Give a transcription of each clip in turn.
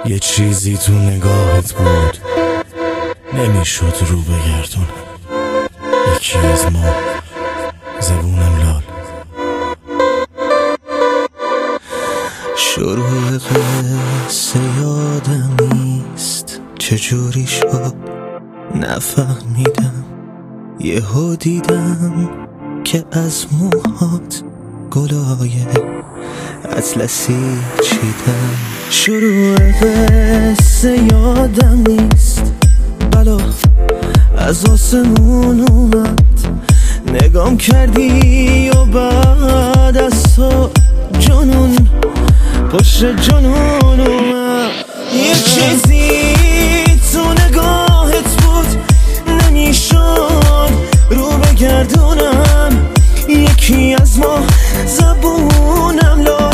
یه چیزی تو نگاهت بود نمیشد رو بگردونم. یکی از ما زبونم لال. شروع قصه یادم نیست چجوری شد نفهمیدم. یهو دیدم که از موهات گلای اطلسی چیدم. شروع قصه یادم نیست بلا از آسمون اومد. نگام کردی و بعد از تو جنون پشت جنون اومد. یه چیزی تو نگاهت بود نمیشد رو بگردونم. یکی از ما زبونم لال.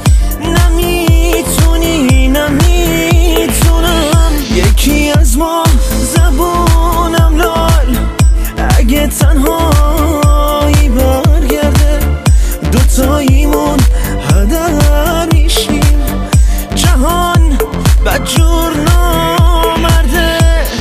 نمیتونی نمیتونم. یکی از ما زبونم لال. اگه تنهایی برگرده دوتاییمون هدر میشیم. جهان بدجور نامرده.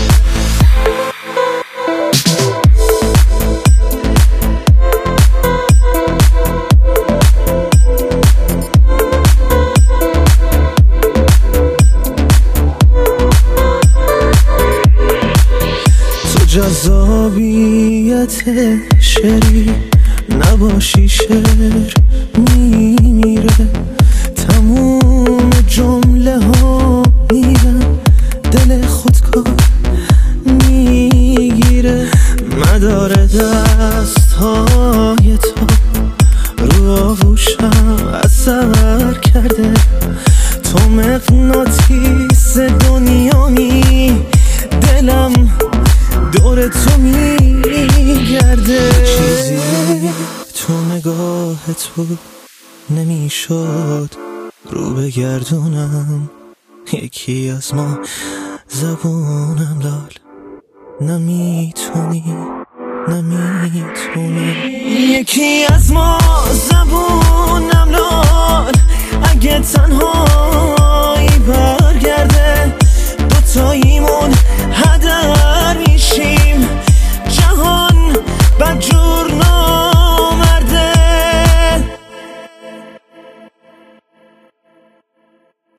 تو جذابیت شعری نباشی شعر میمیره. تموم جمله ها میرن دل خودکار میگیره. مدار دست های تو رو آغوشم اثر کرده. تو مغناطیس دنیایی دلم دور تو میگرده. چیزی تو نگاهت بود نمیشد رو بگردونم. یکی از ما زبونم لال. نمیتونی نمیتونی. یکی از ما زبونم لال. اگه تنها